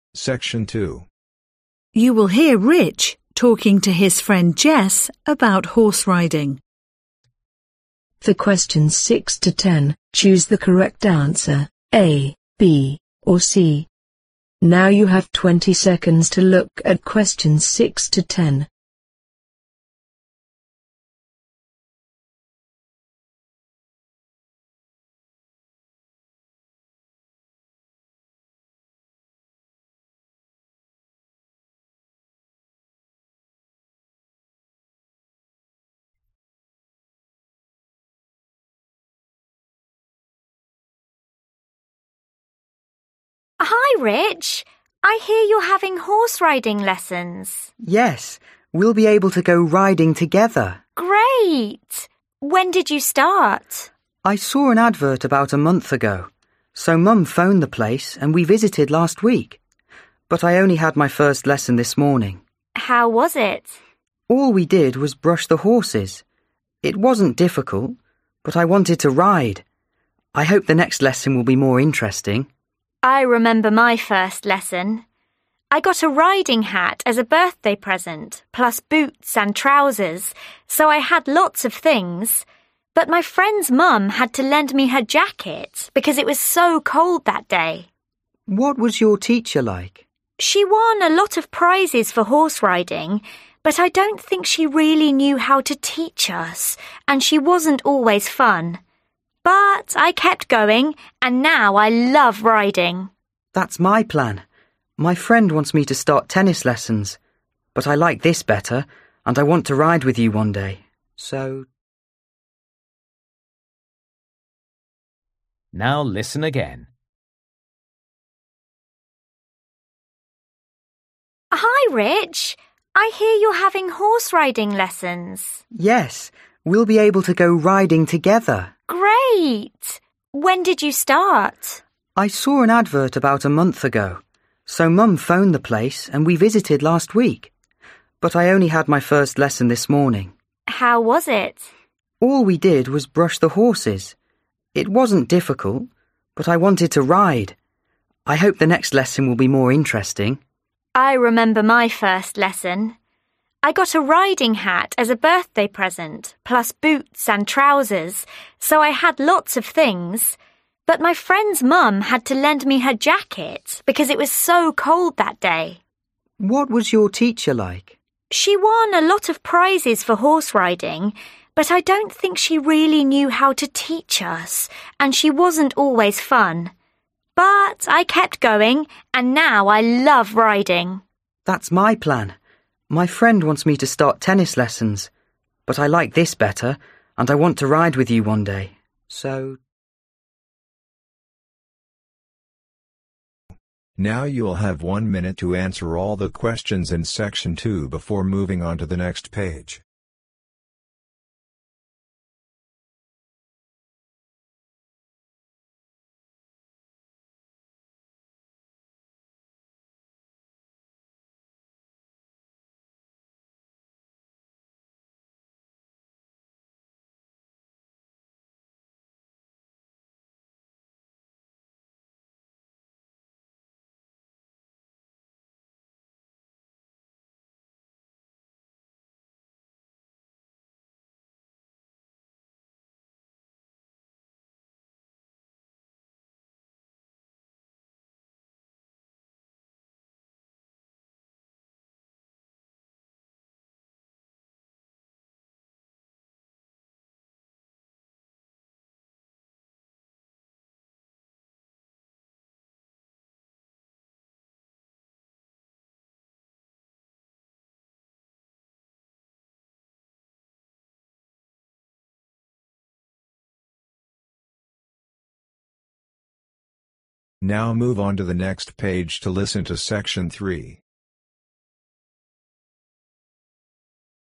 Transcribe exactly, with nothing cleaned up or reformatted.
Section two. You will hear Rich talking to his friend Jess about horse riding. For questions six to ten, choose the correct answer, A, B, or C. Now you have twenty seconds to look at questions six to ten. Hi, Rich. I hear you're having horse riding lessons. Yes, we'll be able to go riding together. Great! When did you start? I saw an advert about a month ago, so Mum phoned the place and we visited last week. But I only had my first lesson this morning. How was it? All we did was brush the horses. It wasn't difficult, but I wanted to ride. I hope the next lesson will be more interesting. I remember my first lesson. I got a riding hat as a birthday present, plus boots and trousers, so I had lots of things. But my friend's mum had to lend me her jacket because it was so cold that day. What was your teacher like? She won a lot of prizes for horse riding, but I don't think she really knew how to teach us, and she wasn't always fun. But I kept going, and now I love riding. That's my plan. My friend wants me to start tennis lessons, but I like this better, and I want to ride with you one day. So... Now listen again. Hi, Rich. I hear you're having horse riding lessons. Yes, we'll be able to go riding together. Great! When did you start? I saw an advert about a month ago, so Mum phoned the place and we visited last week. But I only had my first lesson this morning. How was it? All we did was brush the horses. It wasn't difficult, but I wanted to ride. I hope the next lesson will be more interesting. I remember my first lesson. I got a riding hat as a birthday present, plus boots and trousers, so I had lots of things. But my friend's mum had to lend me her jacket because it was so cold that day. What was your teacher like? She won a lot of prizes for horse riding, but I don't think she really knew how to teach us, and she wasn't always fun. But I kept going, and now I love riding. That's my plan. My friend wants me to start tennis lessons, but I like this better, and I want to ride with you one day. So... Now you'll have one minute to answer all the questions in section two before moving on to the next page. Now move on to the next page to listen to section three.